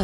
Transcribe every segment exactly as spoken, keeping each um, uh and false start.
Europe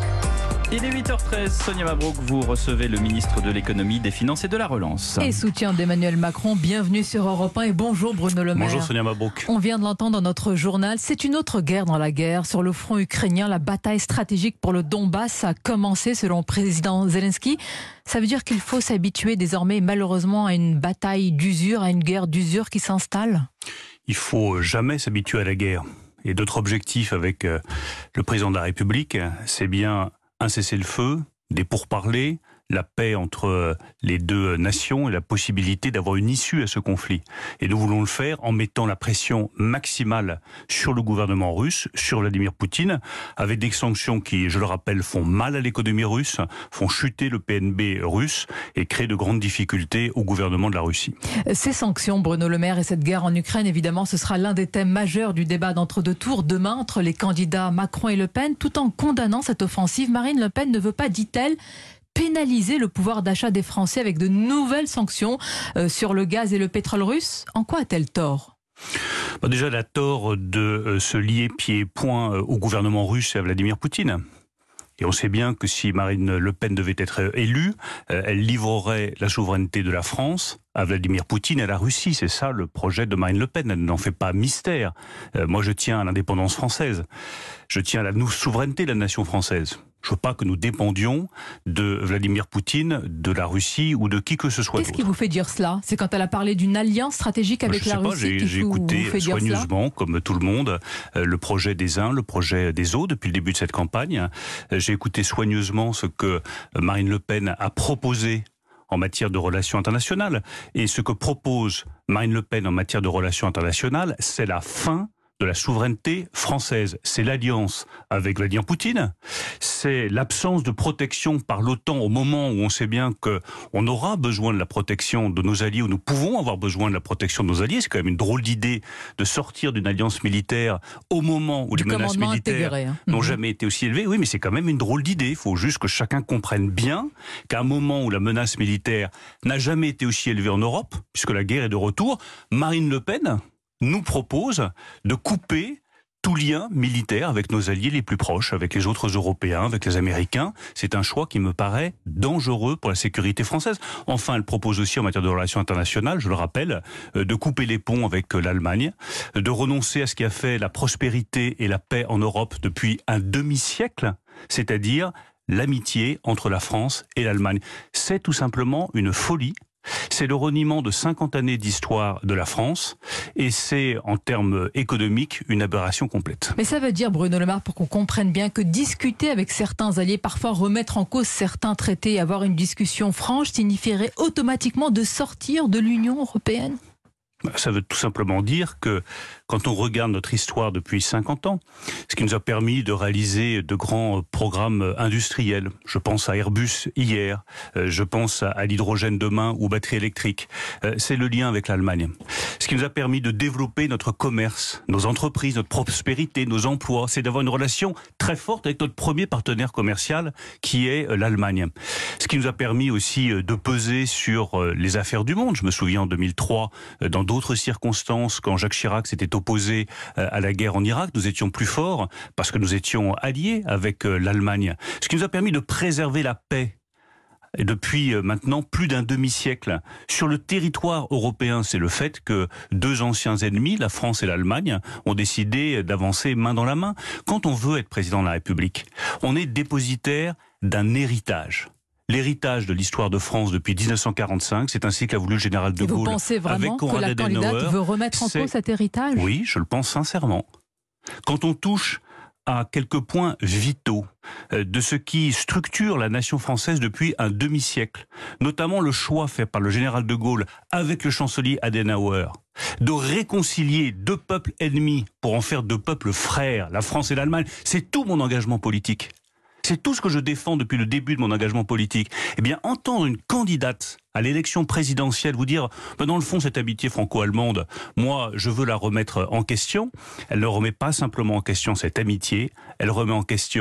un. Il est huit heures treize, Sonia Mabrouk, vous recevez le ministre de l'économie, des finances et de la relance. Et soutien d'Emmanuel Macron, bienvenue sur Europe un et bonjour Bruno Le Maire. Bonjour Sonia Mabrouk. On vient de l'entendre dans notre journal, c'est une autre guerre dans la guerre. Sur le front ukrainien, la bataille stratégique pour le Donbass a commencé selon le président Zelensky. Ça veut dire qu'il faut s'habituer désormais malheureusement à une bataille d'usure, à une guerre d'usure qui s'installe? Il faut jamais s'habituer à la guerre. Et d'autres objectifs avec euh, le président de la République, c'est bien un cessez-le-feu, des pourparlers, la paix entre les deux nations et la possibilité d'avoir une issue à ce conflit. Et nous voulons le faire en mettant la pression maximale sur le gouvernement russe, sur Vladimir Poutine, avec des sanctions qui, je le rappelle, font mal à l'économie russe, font chuter le P N B russe et créent de grandes difficultés au gouvernement de la Russie. Ces sanctions, Bruno Le Maire, et cette guerre en Ukraine, évidemment, ce sera l'un des thèmes majeurs du débat d'entre-deux tours demain entre les candidats Macron et Le Pen. Tout en condamnant cette offensive, Marine Le Pen ne veut pas, dit-elle, pénaliser le pouvoir d'achat des Français avec de nouvelles sanctions euh, sur le gaz et le pétrole russe. En quoi a-t-elle tort ? Bah déjà, elle a tort de euh, se lier pieds et poings euh, au gouvernement russe et à Vladimir Poutine. Et on sait bien que si Marine Le Pen devait être élue, euh, elle livrerait la souveraineté de la France à Vladimir Poutine et à la Russie. C'est ça le projet de Marine Le Pen. Elle n'en fait pas mystère. Euh, moi, je tiens à l'indépendance française. Je tiens à la souveraineté de la nation française. Je ne veux pas que nous dépendions de Vladimir Poutine, de la Russie ou de qui que ce soit. Qu'est-ce qui vous fait dire cela? C'est quand elle a parlé d'une alliance stratégique avec je la sais pas, Russie qui j'ai vous, écouté vous fait dire soigneusement, comme tout le monde, euh, le projet des uns, le projet des autres depuis le début de cette campagne. Euh, j'ai écouté soigneusement ce que Marine Le Pen a proposé en matière de relations internationales. Et ce que propose Marine Le Pen en matière de relations internationales, c'est la fin de la souveraineté française. C'est l'alliance avec Vladimir Poutine, c'est l'absence de protection par l'OTAN au moment où on sait bien qu'on aura besoin de la protection de nos alliés, où nous pouvons avoir besoin de la protection de nos alliés. C'est quand même une drôle d'idée de sortir d'une alliance militaire au moment où du les menaces militaires hein. n'ont mmh. jamais été aussi élevées. Oui, mais c'est quand même une drôle d'idée. Il faut juste que chacun comprenne bien qu'à un moment où la menace militaire n'a jamais été aussi élevée en Europe, puisque la guerre est de retour, Marine Le Pen nous propose de couper tout lien militaire avec nos alliés les plus proches, avec les autres Européens, avec les Américains. C'est un choix qui me paraît dangereux pour la sécurité française. Enfin, elle propose aussi en matière de relations internationales, je le rappelle, de couper les ponts avec l'Allemagne, de renoncer à ce qui a fait la prospérité et la paix en Europe depuis un demi-siècle, c'est-à-dire l'amitié entre la France et l'Allemagne. C'est tout simplement une folie. C'est le reniement de cinquante années d'histoire de la France et c'est, en termes économiques, une aberration complète. Mais ça veut dire, Bruno Le Maire, pour qu'on comprenne bien, que discuter avec certains alliés, parfois remettre en cause certains traités et avoir une discussion franche, signifierait automatiquement de sortir de l'Union européenne ? Ça veut tout simplement dire que quand on regarde notre histoire depuis cinquante ans, ce qui nous a permis de réaliser de grands programmes industriels, je pense à Airbus hier, je pense à l'hydrogène demain ou batterie électrique, c'est le lien avec l'Allemagne. Ce qui nous a permis de développer notre commerce, nos entreprises, notre prospérité, nos emplois, c'est d'avoir une relation très forte avec notre premier partenaire commercial qui est l'Allemagne. Ce qui nous a permis aussi de peser sur les affaires du monde. Je me souviens en deux mille trois, dans d'autres circonstances, quand Jacques Chirac s'était opposé à la guerre en Irak, nous étions plus forts parce que nous étions alliés avec l'Allemagne. Ce qui nous a permis de préserver la paix. Et depuis maintenant plus d'un demi-siècle, sur le territoire européen, c'est le fait que deux anciens ennemis, la France et l'Allemagne, ont décidé d'avancer main dans la main. Quand on veut être président de la République, on est dépositaire d'un héritage. L'héritage de l'histoire de France depuis dix-neuf cent quarante-cinq, c'est ainsi qu'a voulu le général de Et Gaulle. Vous pensez vraiment que la candidate veut remettre en cause cet héritage ? Oui, je le pense sincèrement. Quand on touche à quelques points vitaux de ce qui structure la nation française depuis un demi-siècle, notamment le choix fait par le général de Gaulle avec le chancelier Adenauer de réconcilier deux peuples ennemis pour en faire deux peuples frères, la France et l'Allemagne, c'est tout mon engagement politique. C'est tout ce que je défends depuis le début de mon engagement politique. Eh bien, entendre une candidate à l'élection présidentielle vous dire, ben dans le fond, cette amitié franco-allemande, moi, je veux la remettre en question. Elle ne remet pas simplement en question cette amitié, elle remet en question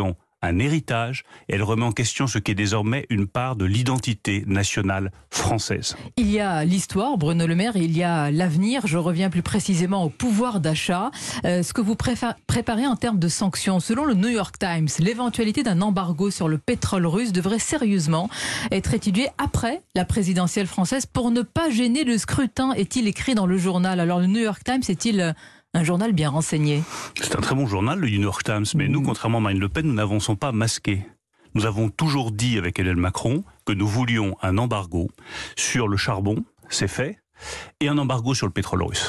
un héritage, et elle remet en question ce qui est désormais une part de l'identité nationale française. Il y a l'histoire, Bruno Le Maire, et il y a l'avenir. Je reviens plus précisément au pouvoir d'achat. Euh, ce que vous préparez en termes de sanctions, selon le New York Times, l'éventualité d'un embargo sur le pétrole russe devrait sérieusement être étudiée après la présidentielle française pour ne pas gêner le scrutin, est-il écrit dans le journal. Alors le New York Times est-il un journal bien renseigné? C'est un très bon journal, le New York Times, mais mmh. nous, contrairement à Marine Le Pen, nous n'avançons pas masqués. Nous avons toujours dit avec Emmanuel Macron que nous voulions un embargo sur le charbon, c'est fait, et un embargo sur le pétrole russe.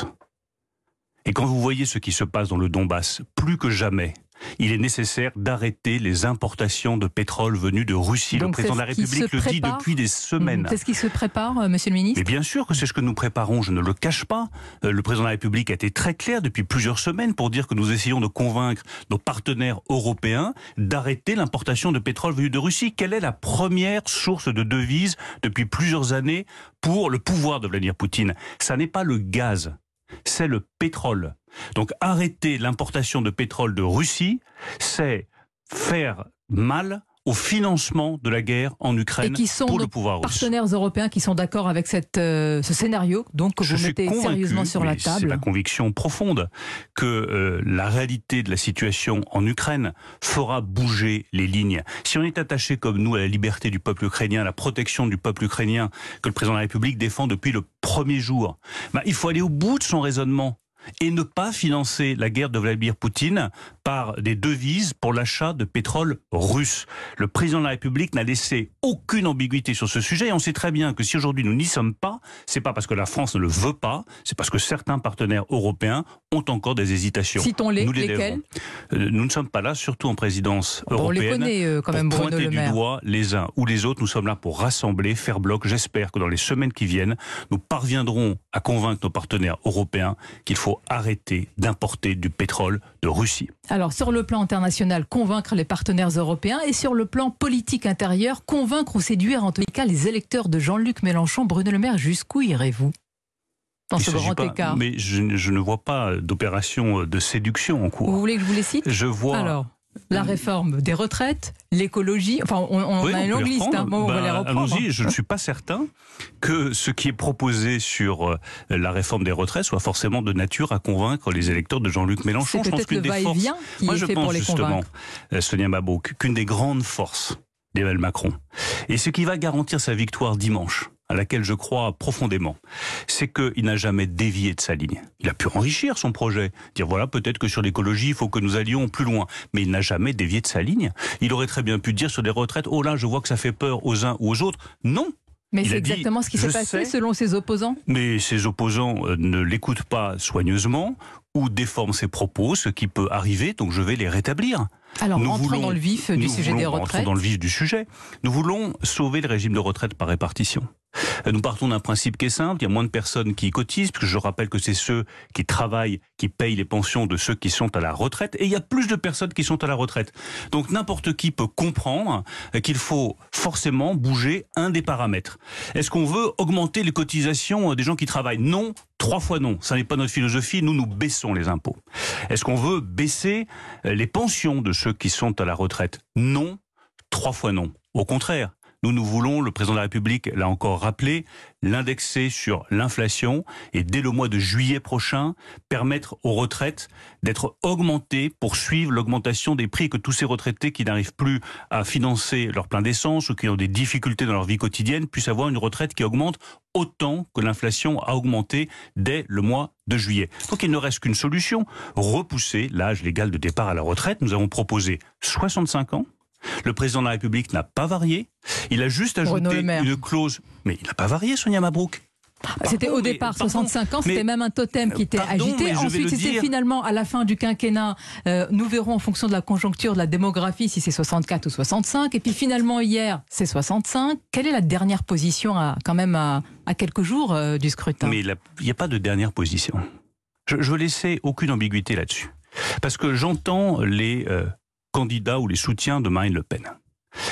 Et quand vous voyez ce qui se passe dans le Donbass, plus que jamais, il est nécessaire d'arrêter les importations de pétrole venus de Russie. Donc le président de la République le dit depuis des semaines. C'est ce qui se prépare, euh, monsieur le ministre? Mais bien sûr que c'est ce que nous préparons, je ne le cache pas. Euh, le président de la République a été très clair depuis plusieurs semaines pour dire que nous essayons de convaincre nos partenaires européens d'arrêter l'importation de pétrole venu de Russie. Quelle est la première source de devises depuis plusieurs années pour le pouvoir de Vladimir Poutine? Ça n'est pas le gaz, c'est le pétrole. Donc arrêter l'importation de pétrole de Russie, c'est faire mal au financement de la guerre en Ukraine pour le pouvoir russe. Partenaires européens qui sont d'accord avec cette, euh, ce scénario, donc que vous mettez sérieusement sur la table. C'est ma conviction profonde que euh, la réalité de la situation en Ukraine fera bouger les lignes. Si on est attaché comme nous à la liberté du peuple ukrainien, à la protection du peuple ukrainien que le président de la République défend depuis le premier jour, ben, il faut aller au bout de son raisonnement et ne pas financer la guerre de Vladimir Poutine par des devises pour l'achat de pétrole russe. Le président de la République n'a laissé aucune ambiguïté sur ce sujet et on sait très bien que si aujourd'hui nous n'y sommes pas, c'est pas parce que la France ne le veut pas, c'est parce que certains partenaires européens ont encore des hésitations. Citons-les, nous les lesquels euh, Nous ne sommes pas là, surtout en présidence bon, européenne, on les connaît, euh, quand même, pour Bruno pointer Le Maire. du doigt les uns ou les autres. Nous sommes là pour rassembler, faire bloc. J'espère que dans les semaines qui viennent, nous parviendrons à convaincre nos partenaires européens qu'il faut arrêter d'importer du pétrole de Russie. Alors, sur le plan international, convaincre les partenaires européens et sur le plan politique intérieur, convaincre ou séduire en tous les cas les électeurs de Jean-Luc Mélenchon. Bruno Le Maire, jusqu'où irez-vous dans ce grand pas, écart? Mais je, je ne vois pas d'opération de séduction en cours. Vous voulez que je vous les cite? Je vois... Alors, la réforme des retraites, l'écologie, enfin on, on oui, a une longue liste, hein. Bon, on bah, va les reprendre. Allons-y, je ne suis pas certain que ce qui est proposé sur euh, la réforme des retraites soit forcément de nature à convaincre les électeurs de Jean-Luc Mélenchon. C'est peut-être le va-et-vient qui Moi, est je fait pense pour les justement, convaincre. euh, Sonia Mabrouk, qu'une des grandes forces d'Emmanuel Macron, et ce qui va garantir sa victoire dimanche, à laquelle je crois profondément, c'est qu'il n'a jamais dévié de sa ligne. Il a pu enrichir son projet, dire voilà, peut-être que sur l'écologie, il faut que nous allions plus loin. Mais il n'a jamais dévié de sa ligne. Il aurait très bien pu dire sur des retraites, oh là, je vois que ça fait peur aux uns ou aux autres. Non. Mais c'est exactement ce qui s'est passé selon ses opposants. Mais ses opposants ne l'écoutent pas soigneusement ou déforment ses propos, ce qui peut arriver, donc je vais les rétablir. Alors, nous rentrons voulons, dans le vif du sujet voulons, des retraites. Rentrons dans le vif du sujet. Nous voulons sauver le régime de retraite par répartition. Nous partons d'un principe qui est simple, il y a moins de personnes qui cotisent, puisque je rappelle que c'est ceux qui travaillent, qui payent les pensions de ceux qui sont à la retraite, et il y a plus de personnes qui sont à la retraite. Donc n'importe qui peut comprendre qu'il faut forcément bouger un des paramètres. Est-ce qu'on veut augmenter les cotisations des gens qui travaillent? Non, trois fois non. Ça n'est pas notre philosophie, nous, nous baissons les impôts. Est-ce qu'on veut baisser les pensions de ceux qui sont à la retraite? Non, trois fois non. Au contraire. Nous, nous voulons, le président de la République l'a encore rappelé, l'indexer sur l'inflation et dès le mois de juillet prochain, permettre aux retraites d'être augmentées pour suivre l'augmentation des prix, que tous ces retraités qui n'arrivent plus à financer leur plein d'essence ou qui ont des difficultés dans leur vie quotidienne puissent avoir une retraite qui augmente autant que l'inflation a augmenté dès le mois de juillet. Donc il ne reste qu'une solution, repousser l'âge légal de départ à la retraite. Nous avons proposé soixante-cinq ans. Le président de la République n'a pas varié. Il a juste ajouté une clause. Mais il n'a pas varié, Sonia Mabrouk. C'était au départ mais, soixante-cinq ans, c'était même un totem qui était pardon, agité. Ensuite, c'était dire... finalement à la fin du quinquennat. Euh, nous verrons en fonction de la conjoncture, de la démographie, si c'est soixante-quatre ou soixante-cinq. Et puis finalement, hier, c'est soixante-cinq. Quelle est la dernière position, à, quand même, à, à quelques jours euh, du scrutin? Mais il n'y a pas de dernière position. Je, je veux laisser aucune ambiguïté là-dessus. Parce que j'entends les... Euh, candidats ou les soutiens de Marine Le Pen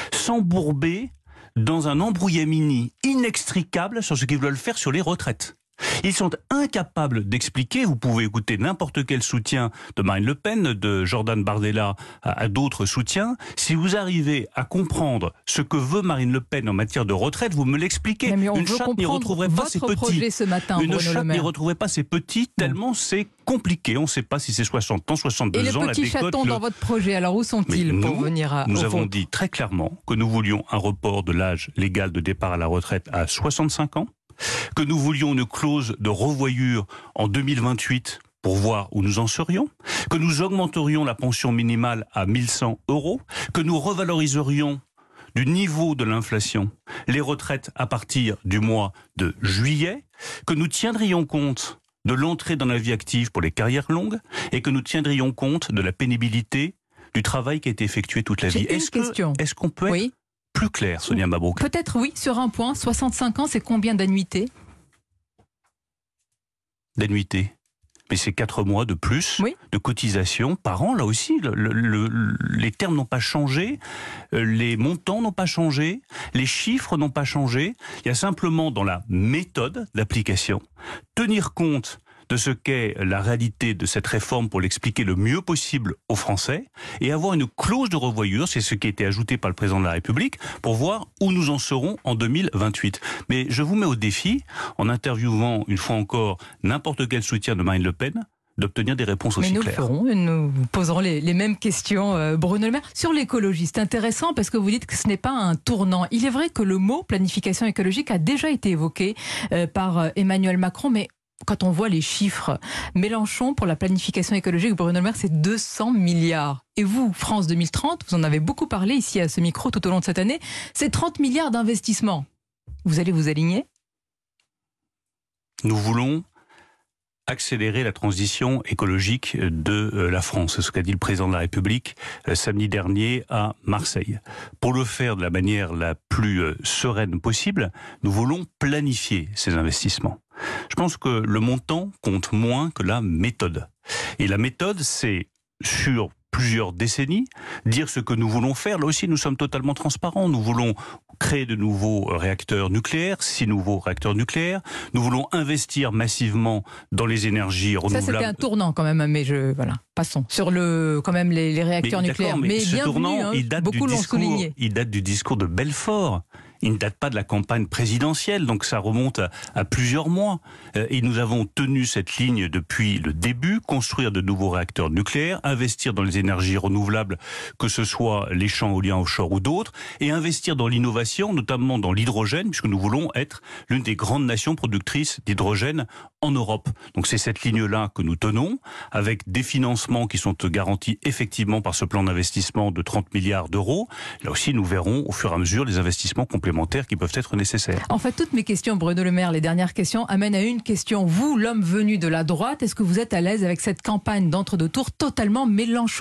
s'embourber dans un embrouillamini inextricable sur ce qu'ils veulent faire sur les retraites. Ils sont incapables d'expliquer, vous pouvez écouter n'importe quel soutien de Marine Le Pen, de Jordan Bardella à, à d'autres soutiens, si vous arrivez à comprendre ce que veut Marine Le Pen en matière de retraite, vous me l'expliquez. Une chatte n'y retrouverait pas ses petits. Ce matin, Une chatte n'y retrouverait pas ses petits, tellement bon. c'est compliqué. On ne sait pas si c'est soixante ans, soixante-deux ans. Et les petits chatons le... dans votre projet, alors où sont-ils nous, pour venir à Nous avons vôtre. dit très clairement que nous voulions un report de l'âge légal de départ à la retraite à soixante-cinq ans, que nous voulions une clause de revoyure en deux mille vingt-huit pour voir où nous en serions, que nous augmenterions la pension minimale à mille cent euros, que nous revaloriserions du niveau de l'inflation les retraites à partir du mois de juillet, que nous tiendrions compte de l'entrée dans la vie active pour les carrières longues et que nous tiendrions compte de la pénibilité du travail qui a été effectué toute la vie. Est-ce que, est-ce qu'on peut être oui. plus clair, Sonia Mabrouk? Peut-être oui, sur un point. soixante-cinq ans, c'est combien d'annuités? D'annuités. Mais c'est quatre mois de plus oui. de cotisation par an. Là aussi, le, le, le, les termes n'ont pas changé, les montants n'ont pas changé, les chiffres n'ont pas changé. Il y a simplement dans la méthode d'application, tenir compte de ce qu'est la réalité de cette réforme pour l'expliquer le mieux possible aux Français et avoir une clause de revoyure, c'est ce qui a été ajouté par le président de la République, pour voir où nous en serons en deux mille vingt-huit. Mais je vous mets au défi, en interviewant une fois encore n'importe quel soutien de Marine Le Pen, d'obtenir des réponses aussi claires. Mais nous le ferons, nous poserons les, les mêmes questions, euh, Bruno Le Maire. Sur l'écologie, c'est intéressant parce que vous dites que ce n'est pas un tournant. Il est vrai que le mot planification écologique a déjà été évoqué euh, par euh, Emmanuel Macron, mais quand on voit les chiffres, Mélenchon, pour la planification écologique, Bruno Le Maire, c'est deux cents milliards. Et vous, France deux mille trente, vous en avez beaucoup parlé ici à ce micro tout au long de cette année, c'est trente milliards d'investissements. Vous allez vous aligner ? Nous voulons accélérer la transition écologique de la France. C'est ce qu'a dit le président de la République samedi dernier à Marseille. Pour le faire de la manière la plus sereine possible, nous voulons planifier ces investissements. Je pense que le montant compte moins que la méthode. Et la méthode, c'est sur plusieurs décennies, dire ce que nous voulons faire. Là aussi, nous sommes totalement transparents. Nous voulons créer de nouveaux réacteurs nucléaires, six nouveaux réacteurs nucléaires. Nous voulons investir massivement dans les énergies renouvelables. Ça, c'était un tournant quand même, mais je voilà. Passons sur le quand même les, les réacteurs mais, nucléaires. Mais, mais ce tournant, hein, il date beaucoup du l'ont discours, souligné. Il date du discours de Belfort. Il ne date pas de la campagne présidentielle, donc ça remonte à, à plusieurs mois. Euh, et nous avons tenu cette ligne depuis le début, construire de nouveaux réacteurs nucléaires, investir dans les énergies renouvelables, que ce soit les champs éoliens offshore ou d'autres, et investir dans l'innovation, notamment dans l'hydrogène, puisque nous voulons être l'une des grandes nations productrices d'hydrogène en Europe. Donc c'est cette ligne-là que nous tenons, avec des financements qui sont garantis effectivement par ce plan d'investissement de trente milliards d'euros. Là aussi, nous verrons au fur et à mesure les investissements complémentaires qui peuvent être nécessaires. En fait, toutes mes questions, Bruno Le Maire, les dernières questions, amènent à une question. Vous, l'homme venu de la droite, est-ce que vous êtes à l'aise avec cette campagne d'entre-deux tours totalement mélenchonisée ?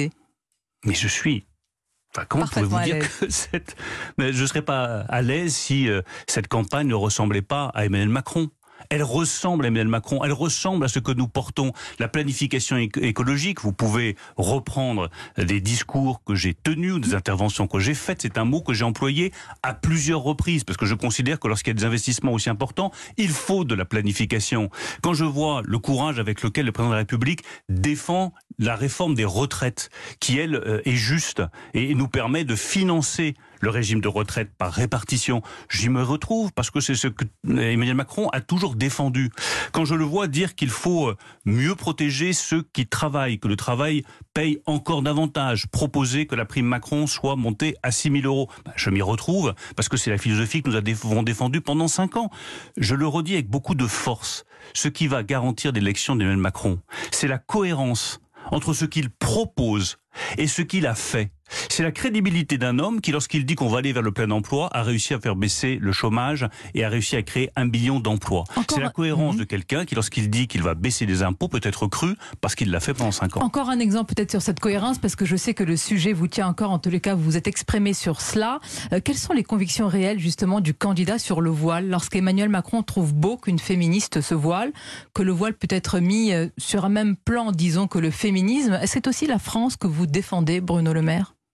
Mais je suis... Enfin, comment pouvez-vous dire que cette... Mais je ne serais pas à l'aise si euh, cette campagne ne ressemblait pas à Emmanuel Macron. Elle ressemble à Emmanuel Macron, elle ressemble à ce que nous portons, la planification écologique. Vous pouvez reprendre des discours que j'ai tenus ou des interventions que j'ai faites. C'est un mot que j'ai employé à plusieurs reprises parce que je considère que lorsqu'il y a des investissements aussi importants, il faut de la planification. Quand je vois le courage avec lequel le président de la République défend la réforme des retraites, qui elle est juste et nous permet de financer le régime de retraite par répartition, j'y me retrouve parce que c'est ce que Emmanuel Macron a toujours défendu. Quand je le vois dire qu'il faut mieux protéger ceux qui travaillent, que le travail paye encore davantage, proposer que la prime Macron soit montée à six mille euros, ben, je m'y retrouve parce que c'est la philosophie que nous avons défendue pendant cinq ans. Je le redis avec beaucoup de force. Ce qui va garantir l'élection d'Emmanuel Macron, c'est la cohérence entre ce qu'il propose et ce qu'il a fait. C'est la crédibilité d'un homme qui, lorsqu'il dit qu'on va aller vers le plein emploi, a réussi à faire baisser le chômage et a réussi à créer un million d'emplois. C'est la cohérence mmh. de quelqu'un qui, lorsqu'il dit qu'il va baisser les impôts, peut être cru parce qu'il l'a fait pendant cinq ans. Encore un exemple peut-être sur cette cohérence, parce que je sais que le sujet vous tient encore, en tous les cas vous vous êtes exprimé sur cela. Euh, quelles sont les convictions réelles justement du candidat sur le voile, lorsqu'Emmanuel Macron trouve beau qu'une féministe se voile, que le voile peut être mis sur un même plan, disons, que le féminisme? Est-ce que c'est aussi la France que vous défendez, Bruno Le Maire?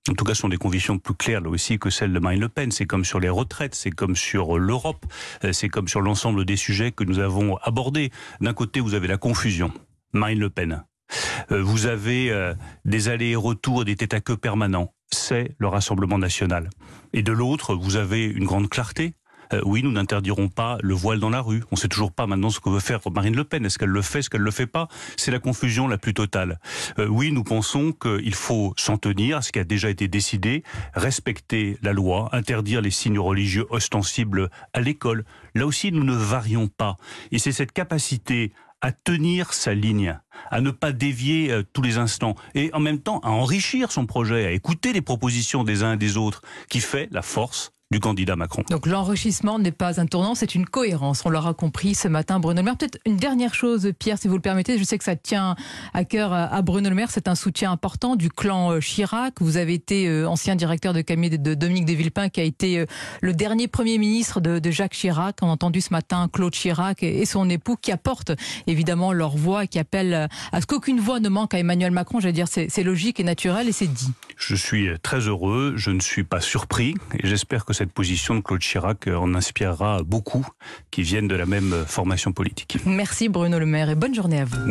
En tout cas, ce sont des convictions plus claires là aussi que celles de Marine Le Pen. C'est comme sur les retraites, c'est comme sur l'Europe, c'est comme sur l'ensemble des sujets que nous avons abordés. D'un côté, vous avez la confusion, Marine Le Pen. Vous avez euh, des allers et retours, des tête-à-queue permanents. C'est le Rassemblement national. Et de l'autre, vous avez une grande clarté. Euh, oui, nous n'interdirons pas le voile dans la rue. On ne sait toujours pas maintenant ce que veut faire Marine Le Pen. Est-ce qu'elle le fait, est-ce qu'elle ne le fait pas? C'est la confusion la plus totale. Euh, oui, nous pensons qu'il faut s'en tenir à ce qui a déjà été décidé, respecter la loi, interdire les signes religieux ostensibles à l'école. Là aussi, nous ne varions pas. Et c'est cette capacité à tenir sa ligne, à ne pas dévier euh, tous les instants, et en même temps à enrichir son projet, à écouter les propositions des uns et des autres, qui fait la force du candidat Macron. Donc l'enrichissement n'est pas un tournant, c'est une cohérence. On l'aura compris ce matin, Bruno Le Maire. Peut-être une dernière chose, Pierre, si vous le permettez. Je sais que ça tient à cœur à Bruno Le Maire. C'est un soutien important du clan Chirac. Vous avez été ancien directeur de cabinet de Dominique de Villepin, qui a été le dernier Premier ministre de, de Jacques Chirac. On a entendu ce matin Claude Chirac et son époux qui apportent évidemment leur voix, qui appellent à ce qu'aucune voix ne manque à Emmanuel Macron. J'allais dire, c'est, c'est logique et naturel et c'est dit. Je suis très heureux, je ne suis pas surpris et j'espère que cette position de Claude Chirac en inspirera beaucoup qui viennent de la même formation politique. Merci Bruno Le Maire et bonne journée à vous.